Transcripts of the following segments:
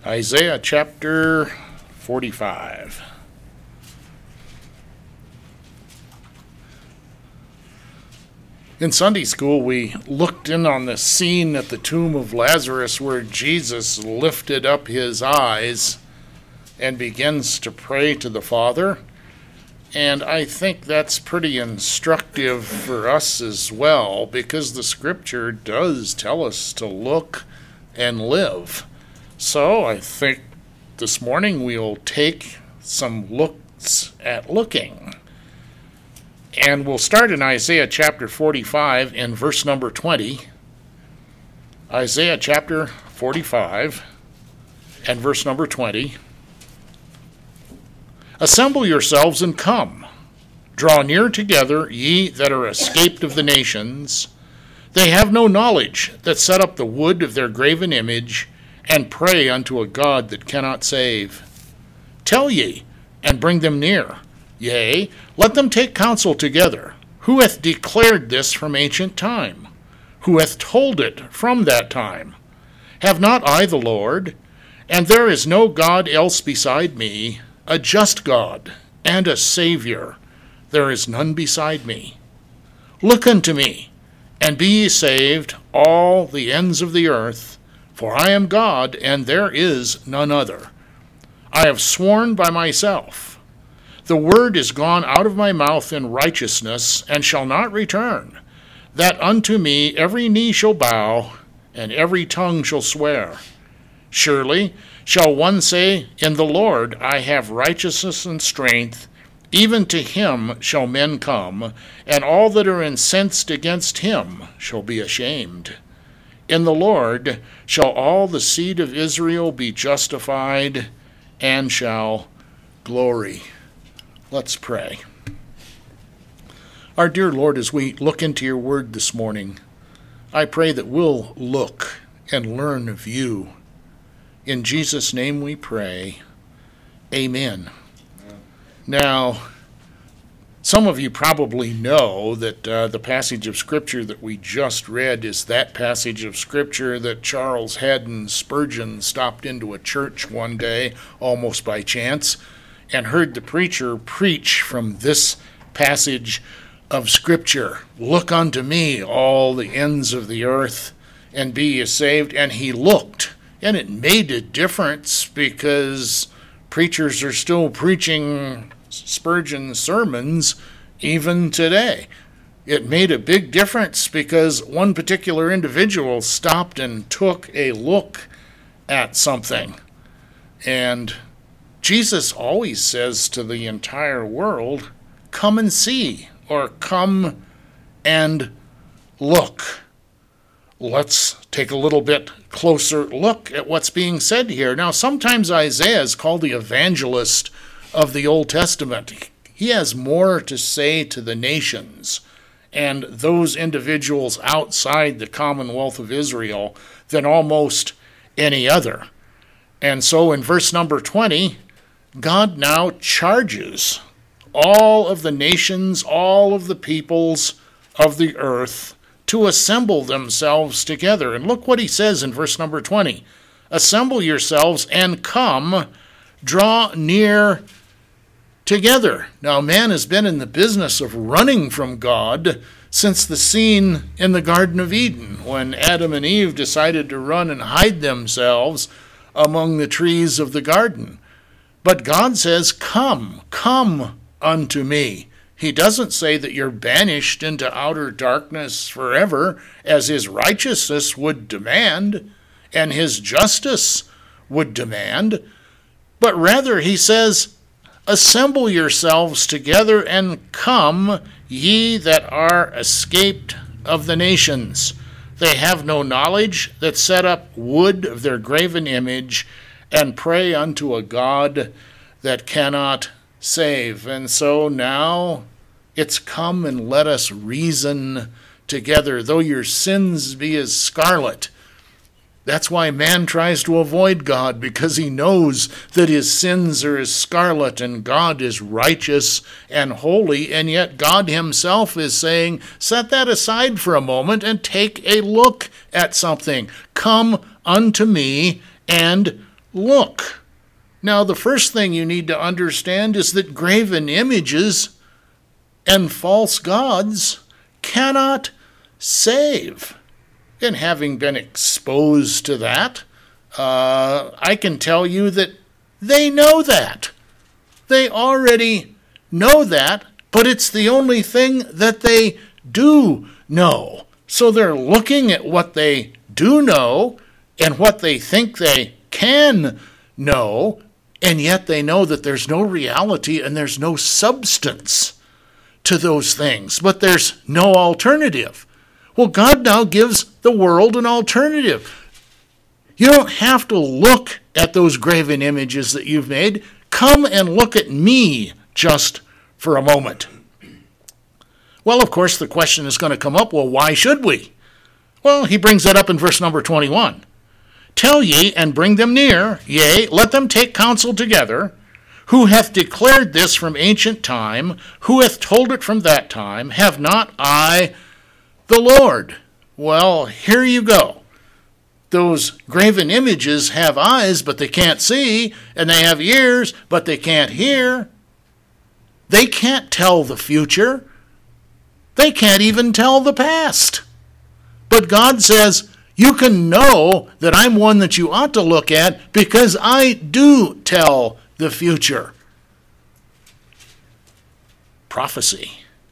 Isaiah chapter 45. In Sunday school, we looked in on the scene at the tomb of Lazarus where Jesus lifted up his eyes and begins to pray to the Father. And I think that's pretty instructive for us as well, because the Scripture does tell us to look and live. So I think this morning we'll take some looks at looking. And we'll start in Isaiah chapter 45 and verse number 20. Isaiah chapter 45 and verse number 20. Assemble yourselves and come. Draw near together, ye that are escaped of the nations. They have no knowledge that set up the wood of their graven image, and pray unto a God that cannot save. Tell ye, and bring them near. Yea, let them take counsel together. Who hath declared this from ancient time? Who hath told it from that time? Have not I the Lord? And there is no God else beside me, a just God, and a Savior. There is none beside me. Look unto me, and be ye saved, all the ends of the earth, for I am God, and there is none other. I have sworn by myself. The word is gone out of my mouth in righteousness, and shall not return, that unto me every knee shall bow, and every tongue shall swear. Surely shall one say, In the Lord I have righteousness and strength, even to him shall men come, and all that are incensed against him shall be ashamed. In the Lord shall all the seed of Israel be justified, and shall glory. Let's pray. Our dear Lord, as we look into your word this morning, I pray that we'll look and learn of you. In Jesus' name we pray. Amen. Now, some of you probably know that the passage of Scripture that we just read is that passage of Scripture that Charles Haddon Spurgeon stopped into a church one day, almost by chance, and heard the preacher preach from this passage of Scripture. Look unto me, all the ends of the earth, and be ye saved. And he looked, and it made a difference, because preachers are still preaching Spurgeon sermons even today. It made a big difference because one particular individual stopped and took a look at something. And Jesus always says to the entire world, come and see, or come and look. Let's take a little bit closer look at what's being said here. Now, sometimes Isaiah is called the evangelist of the Old Testament. He has more to say to the nations and those individuals outside the commonwealth of Israel than almost any other. And so in verse number 20, God now charges all of the nations, all of the peoples of the earth to assemble themselves together. And look what he says in verse number 20. Assemble yourselves and come, draw near together. Now, man has been in the business of running from God since the scene in the Garden of Eden, when Adam and Eve decided to run and hide themselves among the trees of the garden. But God says, come unto me. He doesn't say that you're banished into outer darkness forever, as his righteousness would demand and his justice would demand, but rather he says, assemble yourselves together and come, ye that are escaped of the nations. They have no knowledge that set up wood of their graven image, and pray unto a God that cannot save. And so now it's come and let us reason together. Though your sins be as scarlet, That's why man tries to avoid God, because he knows that his sins are as scarlet and God is righteous and holy, and yet God himself is saying, set that aside for a moment and take a look at something. Come unto me and look. Now, the first thing you need to understand is that graven images and false gods cannot save. And having been exposed to that, I can tell you that they know that. They already know that, but it's the only thing that they do know. So they're looking at what they do know and what they think they can know, and yet they know that there's no reality and there's no substance to those things, but there's no alternative. Well, God now gives the world an alternative. You don't have to look at those graven images that you've made. Come and look at me just for a moment. Well, of course, the question is going to come up, well, why should we? Well, he brings that up in verse number 21. Tell ye, and bring them near, yea, let them take counsel together, who hath declared this from ancient time, who hath told it from that time, have not I the Lord? Well, here you go. Those graven images have eyes, but they can't see, and they have ears, but they can't hear. They can't tell the future. They can't even tell the past. But God says, you can know that I'm one that you ought to look at because I do tell the future. Prophecy.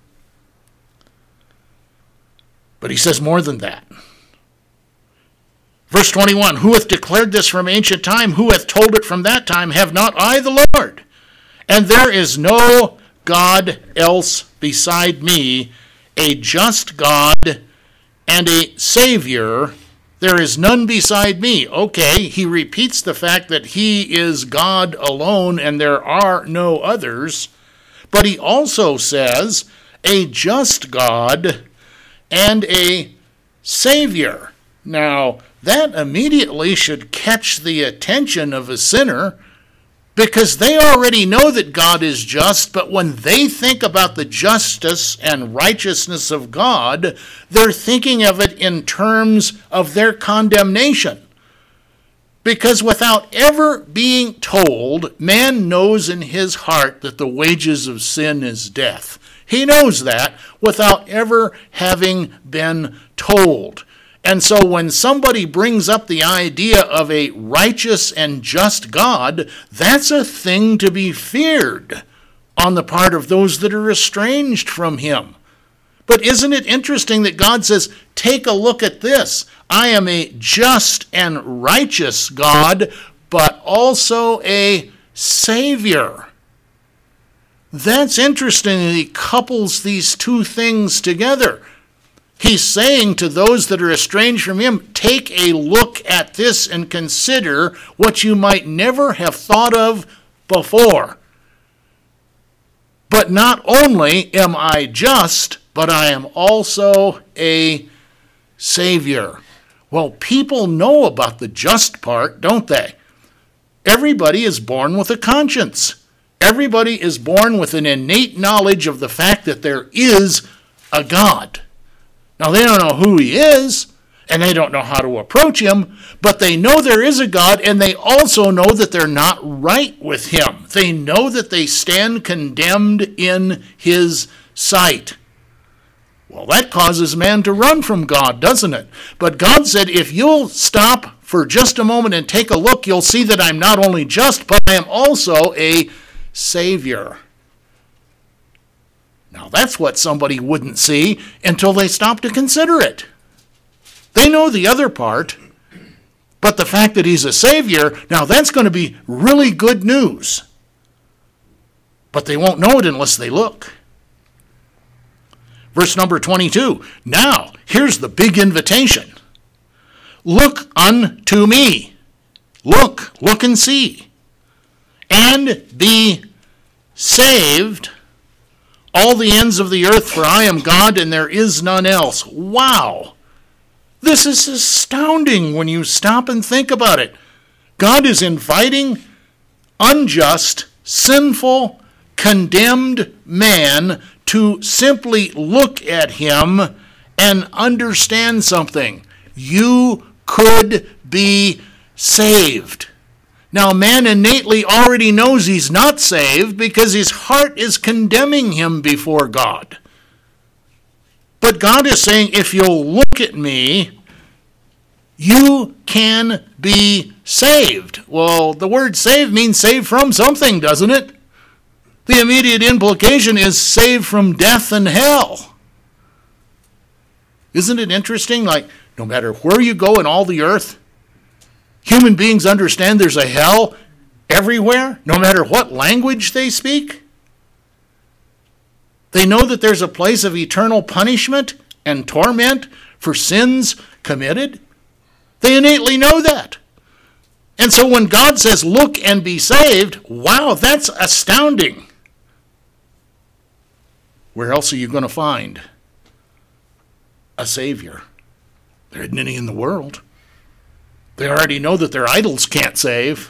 But he says more than that. Verse 21, who hath declared this from ancient time? Who hath told it from that time? Have not I the Lord? And there is no God else beside me, a just God and a Savior. There is none beside me. Okay, he repeats the fact that he is God alone and there are no others. But he also says, a just God and a Savior. Now, that immediately should catch the attention of a sinner, because they already know that God is just, but when they think about the justice and righteousness of God, they're thinking of it in terms of their condemnation. Because without ever being told, man knows in his heart that the wages of sin is death. He knows that without ever having been told. And so when somebody brings up the idea of a righteous and just God, that's a thing to be feared on the part of those that are estranged from him. But isn't it interesting that God says, take a look at this. I am a just and righteous God, but also a Savior. That's interesting that he couples these two things together. He's saying to those that are estranged from him, take a look at this and consider what you might never have thought of before. But not only am I just, but I am also a Savior. Well, people know about the just part, don't they? Everybody is born with a conscience. Everybody is born with an innate knowledge of the fact that there is a God. Now, they don't know who he is, and they don't know how to approach him, but they know there is a God, and they also know that they're not right with him. They know that they stand condemned in his sight. Well, that causes man to run from God, doesn't it? But God said, if you'll stop for just a moment and take a look, you'll see that I'm not only just, but I am also a Savior. Now, that's what somebody wouldn't see until they stop to consider it. They know the other part, but the fact that he's a Savior, now that's going to be really good news. But they won't know it unless they look. Verse number 22, now, here's the big invitation. Look unto me. Look and see. And be saved, all the ends of the earth, for I am God and there is none else. Wow! This is astounding when you stop and think about it. God is inviting unjust, sinful, condemned man to simply look at him and understand something. You could be saved. Now, man innately already knows he's not saved because his heart is condemning him before God. But God is saying, if you'll look at me, you can be saved. Well, the word saved means saved from something, doesn't it? The immediate implication is saved from death and hell. Isn't it interesting? Like, no matter where you go in all the earth, human beings understand there's a hell everywhere, no matter what language they speak. They know that there's a place of eternal punishment and torment for sins committed. They innately know that. And so when God says, look and be saved, wow, that's astounding. Where else are you going to find a Savior? There isn't any in the world. They already know that their idols can't save.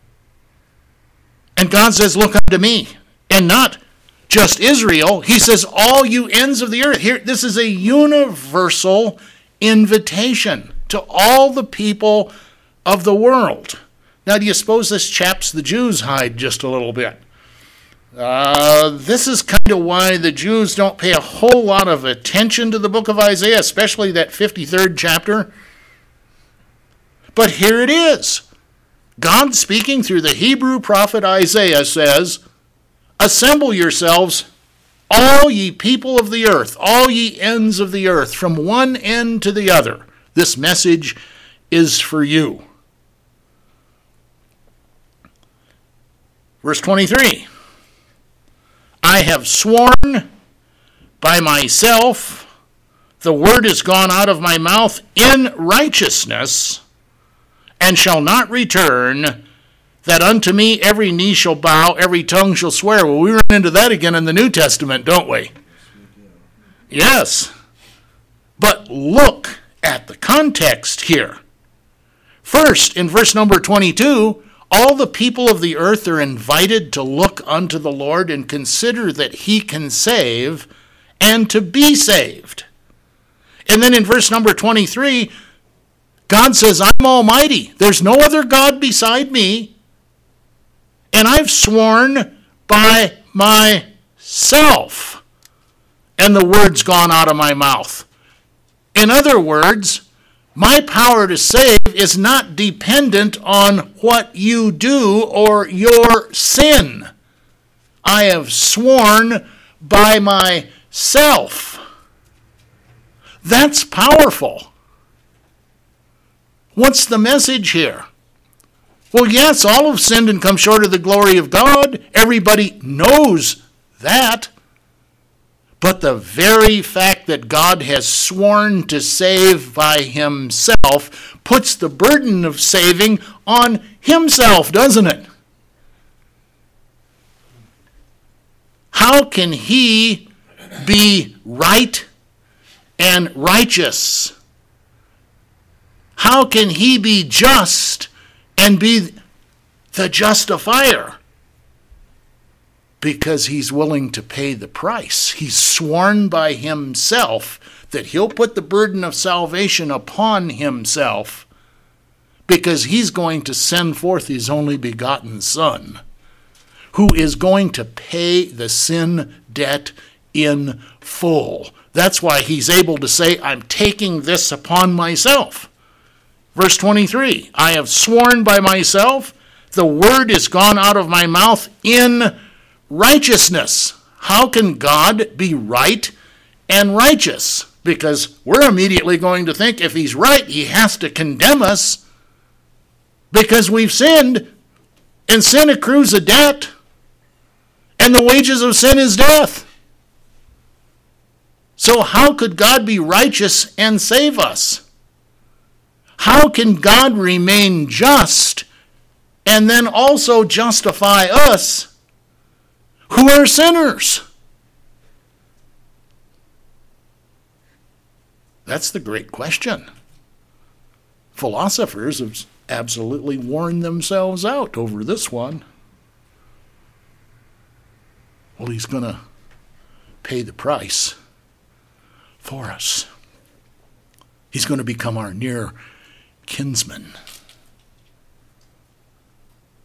And God says, look unto me. And not just Israel. He says, all you ends of the earth. Here, this is a universal invitation to all the people of the world. Now, do you suppose this chaps the Jews' hide just a little bit? This is kind of why the Jews don't pay a whole lot of attention to the book of Isaiah, especially that 53rd chapter. But here it is. God speaking through the Hebrew prophet Isaiah says, assemble yourselves, all ye people of the earth, all ye ends of the earth, from one end to the other. This message is for you. Verse 23. I have sworn by myself, the word is gone out of my mouth in righteousness, and shall not return, that unto me every knee shall bow, every tongue shall swear. Well, we run into that again in the New Testament, don't we? Yes. But look at the context here. First, in verse number 22, all the people of the earth are invited to look unto the Lord and consider that he can save and to be saved. And then in verse number 23, God says, I'm almighty. There's no other God beside me. And I've sworn by myself. And the word's gone out of my mouth. In other words, my power to save is not dependent on what you do or your sin. I have sworn by myself. That's powerful. What's the message here? Well, yes, all have sinned and come short of the glory of God. Everybody knows that. But the very fact that God has sworn to save by himself puts the burden of saving on himself, doesn't it? How can he be right and righteous? How can he be just and be the justifier? Because he's willing to pay the price. He's sworn by himself that he'll put the burden of salvation upon himself because he's going to send forth his only begotten Son, who is going to pay the sin debt in full. That's why he's able to say, I'm taking this upon myself. Verse 23, I have sworn by myself, the word is gone out of my mouth in righteousness. How can God be right and righteous? Because we're immediately going to think if he's right, he has to condemn us because we've sinned, and sin accrues a debt, and the wages of sin is death. So how could God be righteous and save us? How can God remain just and then also justify us who are sinners? That's the great question. Philosophers have absolutely worn themselves out over this one. Well, he's going to pay the price for us. He's going to become our near kinsman.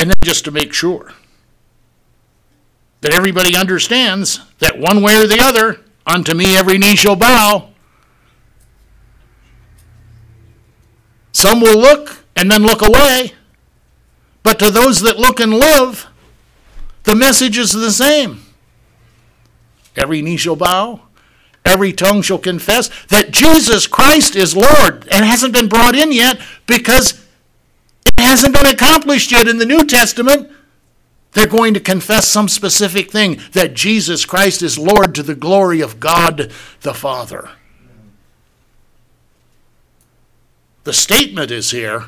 And then just to make sure that everybody understands that one way or the other, unto me every knee shall bow. Some will look and then look away, but to those that look and live, the message is the same. Every knee shall bow, every tongue shall confess that Jesus Christ is Lord. And it hasn't been brought in yet because it hasn't been accomplished yet in the New Testament. They're going to confess some specific thing, that Jesus Christ is Lord to the glory of God the Father. The statement is here.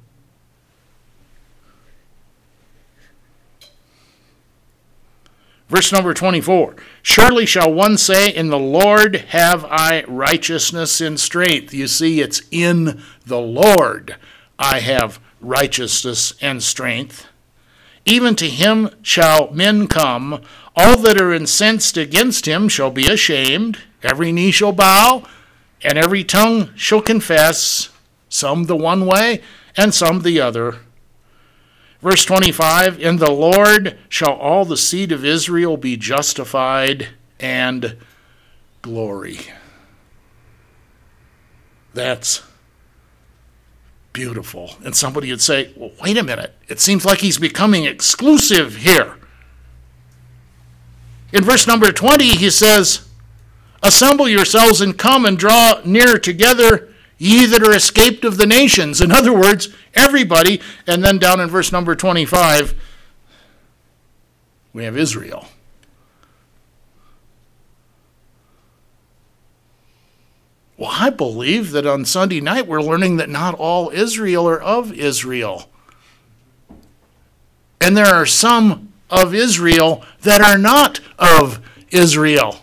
Verse number 24. Surely shall one say, in the Lord have I righteousness and strength. You see, it's in the Lord I have righteousness and strength. Even to him shall men come. All that are incensed against him shall be ashamed. Every knee shall bow, and every tongue shall confess, some the one way, and some the other. Verse 25, in the Lord shall all the seed of Israel be justified and glory. That's beautiful. And somebody would say, well, wait a minute. It seems like he's becoming exclusive here. In verse number 20, he says, assemble yourselves and come and draw near together, ye that are escaped of the nations. In other words, everybody. And then down in verse number 25, we have Israel. Well, I believe that on Sunday night we're learning that not all Israel are of Israel. And there are some of Israel that are not of Israel.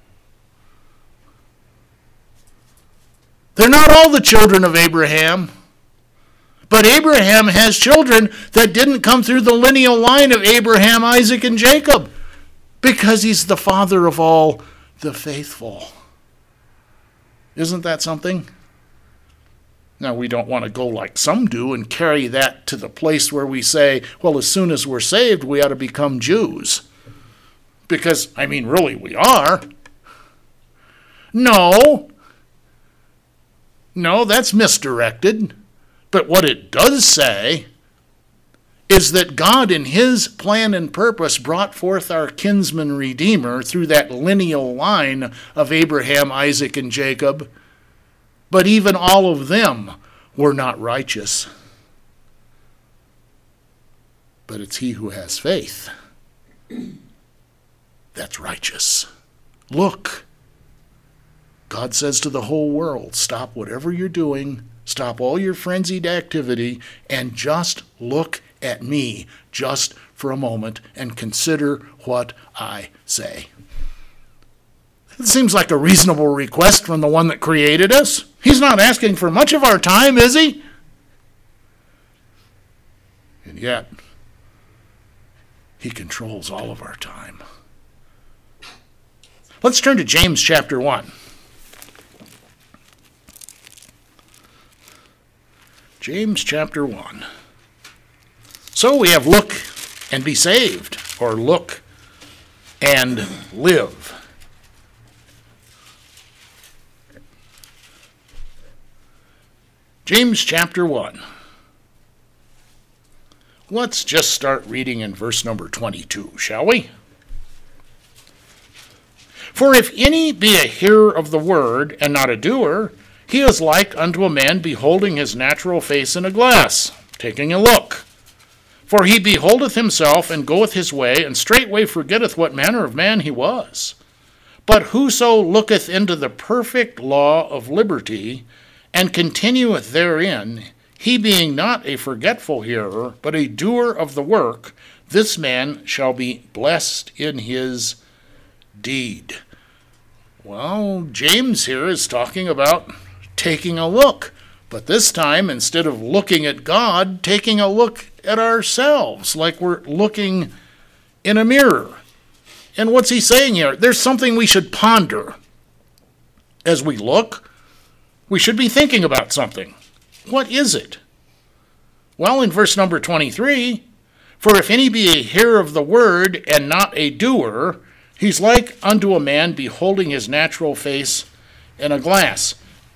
They're not all the children of Abraham. But Abraham has children that didn't come through the lineal line of Abraham, Isaac, and Jacob, because he's the father of all the faithful. Isn't that something? Now, we don't want to go like some do and carry that to the place where we say, well, as soon as we're saved, we ought to become Jews. Because, really, we are. No, that's misdirected. But what it does say is that God, in his plan and purpose, brought forth our kinsman redeemer through that lineal line of Abraham, Isaac, and Jacob. But even all of them were not righteous. But it's he who has faith that's righteous. Look, God says to the whole world, stop whatever you're doing, stop all your frenzied activity, and just look at me just for a moment and consider what I say. It seems like a reasonable request from the one that created us. He's not asking for much of our time, is he? And yet, he controls all of our time. Let's turn to James chapter 1. James chapter 1. So we have look and be saved, or look and live. James chapter 1. Let's just start reading in verse number 22, shall we? For if any be a hearer of the word, and not a doer, he is like unto a man beholding his natural face in a glass, taking a look. For he beholdeth himself, and goeth his way, and straightway forgetteth what manner of man he was. But whoso looketh into the perfect law of liberty, and continueth therein, he being not a forgetful hearer, but a doer of the work, this man shall be blessed in his deed. Well, James here is talking about taking a look, but this time, instead of looking at God, taking a look at ourselves, like we're looking in a mirror. And what's he saying here? There's something we should ponder. As we look, we should be thinking about something. What is it? Well, in verse number 23, For if any be a hearer of the word and not a doer, he's like unto a man beholding his natural face in a glass.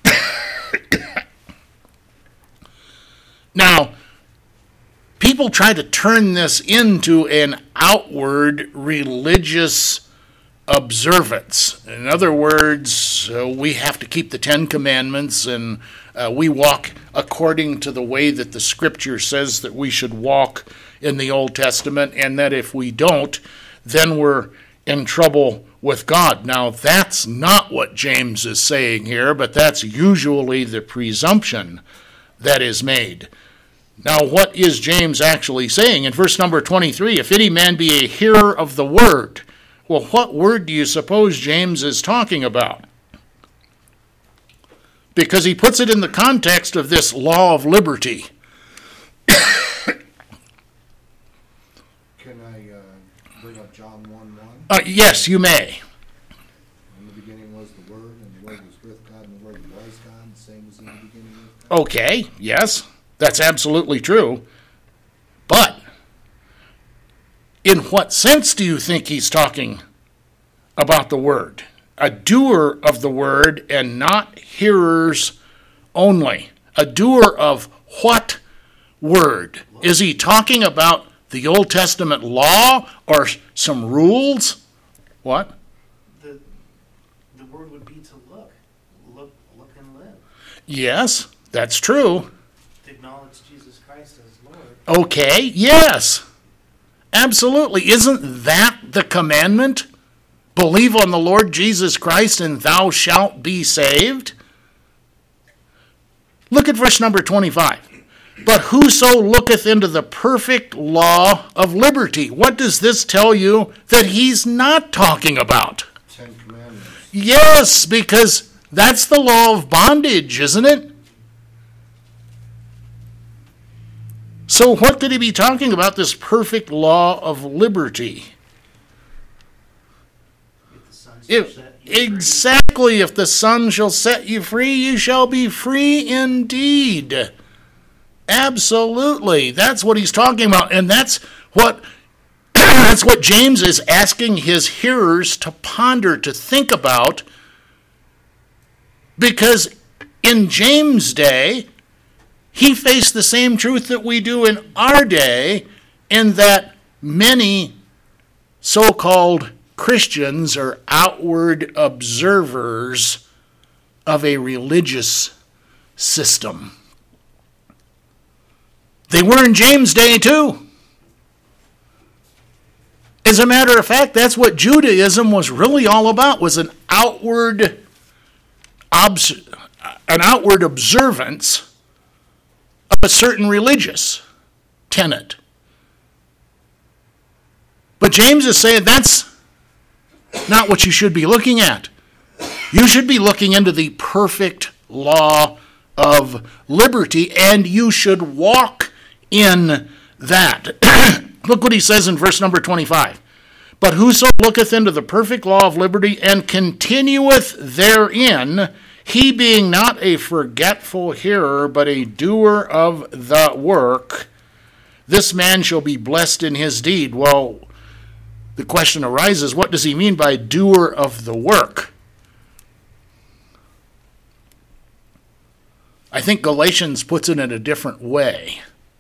Now, people try to turn this into an outward religious observance. In other words, we have to keep the Ten Commandments, and we walk according to the way that the Scripture says that we should walk in the Old Testament, and that if we don't, then we're in trouble with God. Now, that's not what James is saying here, but that's usually the presumption that is made. Now, what is James actually saying? In verse number 23, if any man be a hearer of the word. Well, what word do you suppose James is talking about? Because he puts it in the context of this law of liberty. Can I bring up John 1:1? Yes, you may. In the beginning was the Word, and the Word was with God, and the Word was God, the same was in the beginning with God. Okay, yes, that's absolutely true. But in what sense do you think he's talking about the word? A doer of the word and not hearers only. A doer of what word? Is he talking about the Old Testament law or some rules? What? The word would be to look and live. Yes, that's true. To acknowledge Jesus Christ as Lord. Okay, yes. Absolutely. Isn't that the commandment? Believe on the Lord Jesus Christ and thou shalt be saved. Look at verse number 25. But whoso looketh into the perfect law of liberty. What does this tell you that he's not talking about? Ten Commandments. Yes, because that's the law of bondage, isn't it? So what could he be talking about, this perfect law of liberty? Exactly, if the Son shall set you free, you shall be free indeed. Absolutely, that's what he's talking about, and that's what James is asking his hearers to ponder, to think about, because in James' day, he faced the same truth that we do in our day, in that many so-called Christians are outward observers of a religious system. They were in James' day too. As a matter of fact, that's what Judaism was really all about, was an outward observance of a certain religious tenet. But James is saying that's not what you should be looking at. You should be looking into the perfect law of liberty, and you should walk in that. Look what he says in verse number 25. But whoso looketh into the perfect law of liberty and continueth therein, he being not a forgetful hearer, but a doer of the work, this man shall be blessed in his deed. Well, the question arises, what does he mean by doer of the work? I think Galatians puts it in a different way.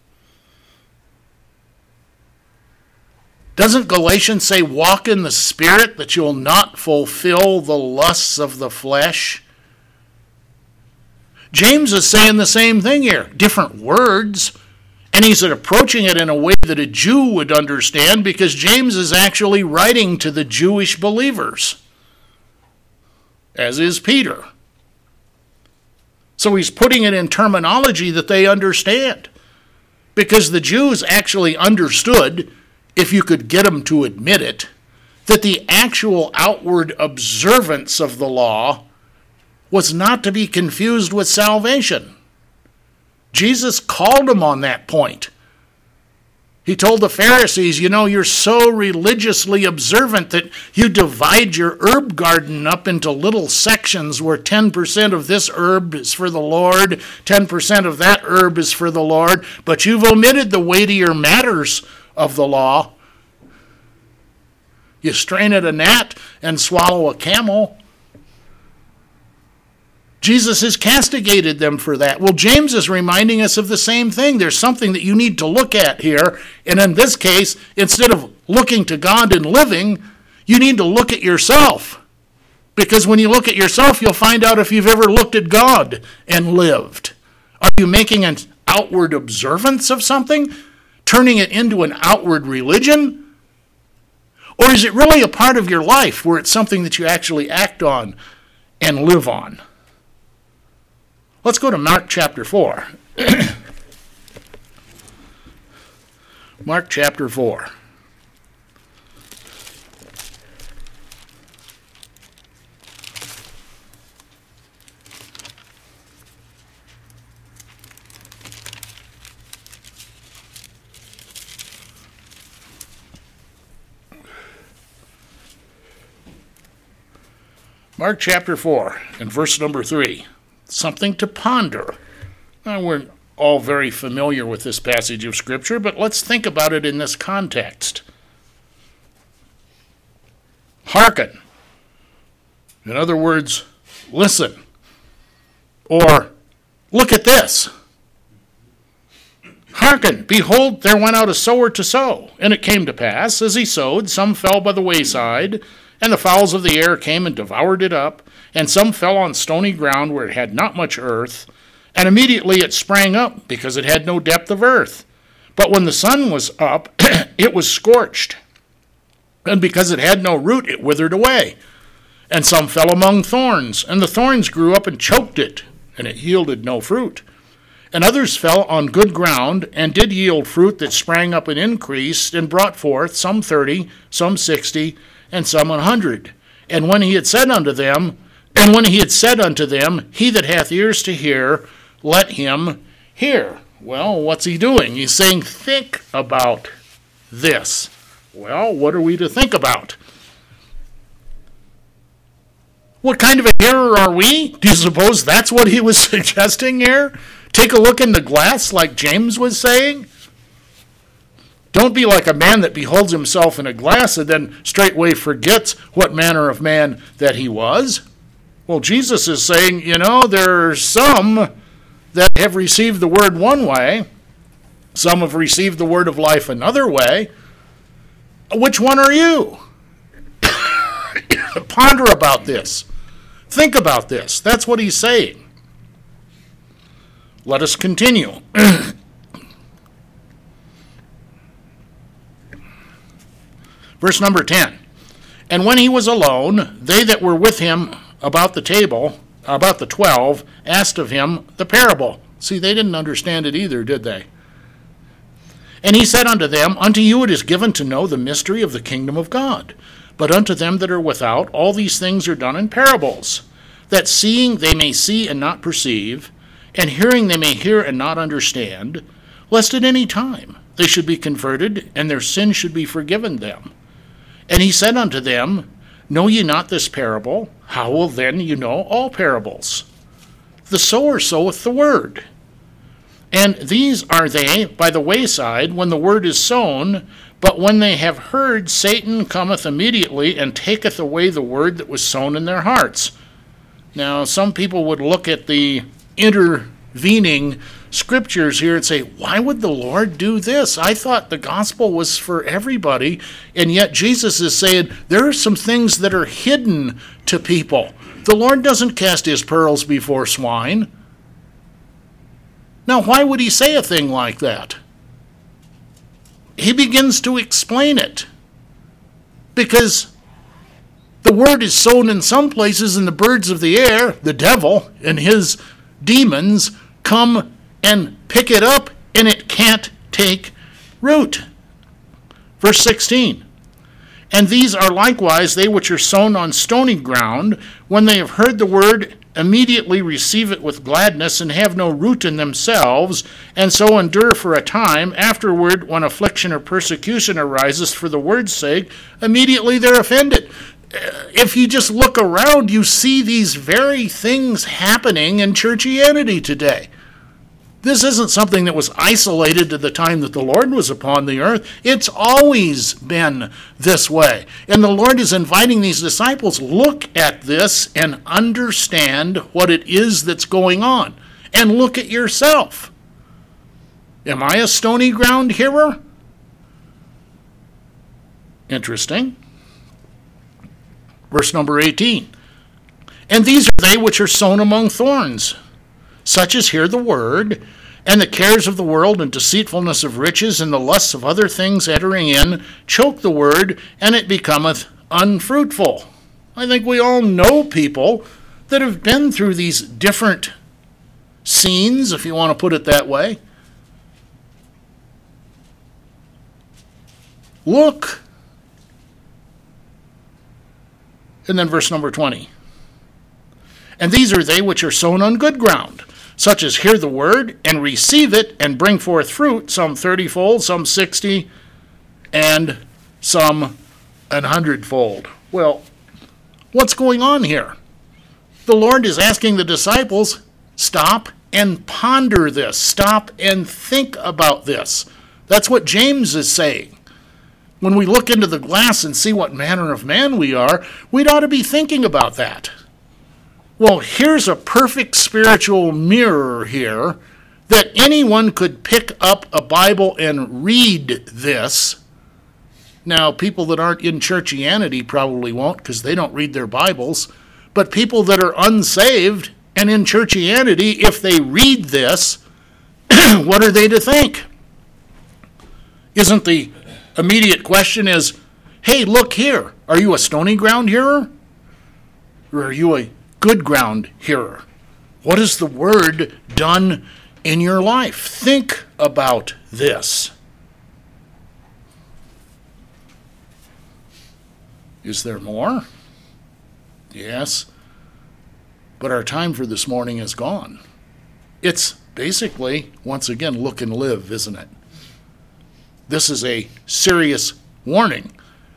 Doesn't Galatians say, walk in the Spirit, that you'll not fulfill the lusts of the flesh? James is saying the same thing here, different words, and he's approaching it in a way that a Jew would understand, because James is actually writing to the Jewish believers, as is Peter. So he's putting it in terminology that they understand, because the Jews actually understood, if you could get them to admit it, that the actual outward observance of the law was not to be confused with salvation. Jesus called them on that point. He told the Pharisees, you're so religiously observant that you divide your herb garden up into little sections where 10% of this herb is for the Lord, 10% of that herb is for the Lord, but you've omitted the weightier matters of the law. You strain at a gnat and swallow a camel. Jesus has castigated them for that. Well, James is reminding us of the same thing. There's something that you need to look at here. And in this case, instead of looking to God and living, you need to look at yourself. Because when you look at yourself, you'll find out if you've ever looked at God and lived. Are you making an outward observance of something? Turning it into an outward religion? Or is it really a part of your life where it's something that you actually act on and live on? Let's go to Mark chapter 4. Mark chapter 4. Mark chapter 4 and verse number 3. Something to ponder. Now, we're all very familiar with this passage of Scripture, but let's think about it in this context. Hearken. In other words, listen. Or, look at this. Hearken, behold, there went out a sower to sow. And it came to pass, as he sowed, some fell by the wayside, and the fowls of the air came and devoured it up. And some fell on stony ground where it had not much earth, and immediately it sprang up, because it had no depth of earth. But when the sun was up, it was scorched, and because it had no root, it withered away. And some fell among thorns, and the thorns grew up and choked it, and it yielded no fruit. And others fell on good ground, and did yield fruit that sprang up and increased, and brought forth some 30, some 60, and some 100. And when he had said unto them, he that hath ears to hear, let him hear. Well, what's he doing? He's saying, think about this. Well, what are we to think about? What kind of a hearer are we? Do you suppose that's what he was suggesting here? Take a look in the glass like James was saying? Don't be like a man that beholds himself in a glass and then straightway forgets what manner of man that he was. Well, Jesus is saying, there are some that have received the word one way. Some have received the word of life another way. Which one are you? Ponder about this. Think about this. That's what he's saying. Let us continue. Verse number 10. And when he was alone, they that were with him about the table, about the 12, asked of him the parable. See, they didn't understand it either, did they? And he said unto them, Unto you it is given to know the mystery of the kingdom of God. But unto them that are without, all these things are done in parables, that seeing they may see and not perceive, and hearing they may hear and not understand, lest at any time they should be converted, and their sin should be forgiven them. And he said unto them, Know ye not this parable? How will then you know all parables? The sower soweth the word. And these are they by the wayside, when the word is sown, but when they have heard, Satan cometh immediately, and taketh away the word that was sown in their hearts. Now, some people would look at the intervening scriptures here and say, why would the Lord do this? I thought the gospel was for everybody, and yet Jesus is saying there are some things that are hidden to people. The Lord doesn't cast his pearls before swine. Now, why would he say a thing like that? He begins to explain it. Because the word is sown in some places, and the birds of the air, the devil and his demons, come and pick it up, and it can't take root. Verse 16. And these are likewise they which are sown on stony ground, when they have heard the word, immediately receive it with gladness, and have no root in themselves, and so endure for a time. Afterward, when affliction or persecution arises for the word's sake, immediately they're offended. If you just look around, you see these very things happening in churchianity today. This isn't something that was isolated to the time that the Lord was upon the earth. It's always been this way. And the Lord is inviting these disciples, look at this and understand what it is that's going on. And look at yourself. Am I a stony ground hearer? Interesting. Verse number 18. And these are they which are sown among thorns, such as hear the word, and the cares of the world and deceitfulness of riches and the lusts of other things entering in, choke the word, and it becometh unfruitful. I think we all know people that have been through these different scenes, if you want to put it that way. Look. And then verse number 20. And these are they which are sown on good ground, such as hear the word, and receive it, and bring forth fruit, some 30-fold, some 60, and some 100-fold. Well, what's going on here? The Lord is asking the disciples, stop and ponder this. Stop and think about this. That's what James is saying. When we look into the glass and see what manner of man we are, we'd ought to be thinking about that. Well, here's a perfect spiritual mirror here that anyone could pick up a Bible and read this. Now, people that aren't in churchianity probably won't because they don't read their Bibles. But people that are unsaved and in churchianity, if they read this, what are they to think? Isn't the immediate question is, hey, look here. Are you a stony ground hearer? Or are you a good ground hearer? What has the word done in your life? Think about this. Is there more? Yes. But our time for this morning is gone. It's basically, once again, look and live, isn't it? This is a serious warning.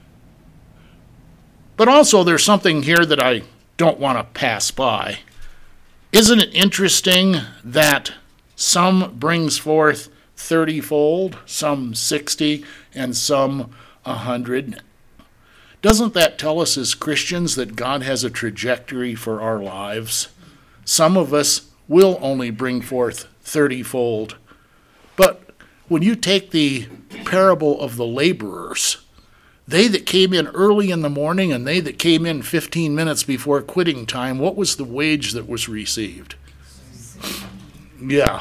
But also there's something here that I don't want to pass by. Isn't it interesting that some brings forth 30-fold, some 60, and some 100? Doesn't that tell us as Christians that God has a trajectory for our lives? Some of us will only bring forth 30-fold. But when you take the parable of the laborers, they that came in early in the morning and they that came in 15 minutes before quitting time, what was the wage that was received? Yeah.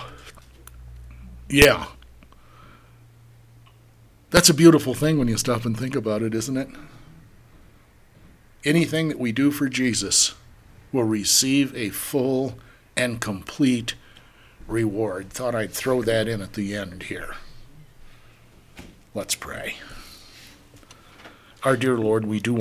That's a beautiful thing when you stop and think about it, isn't it? Anything that we do for Jesus will receive a full and complete reward. Thought I'd throw that in at the end here. Let's pray. Our dear Lord, we do want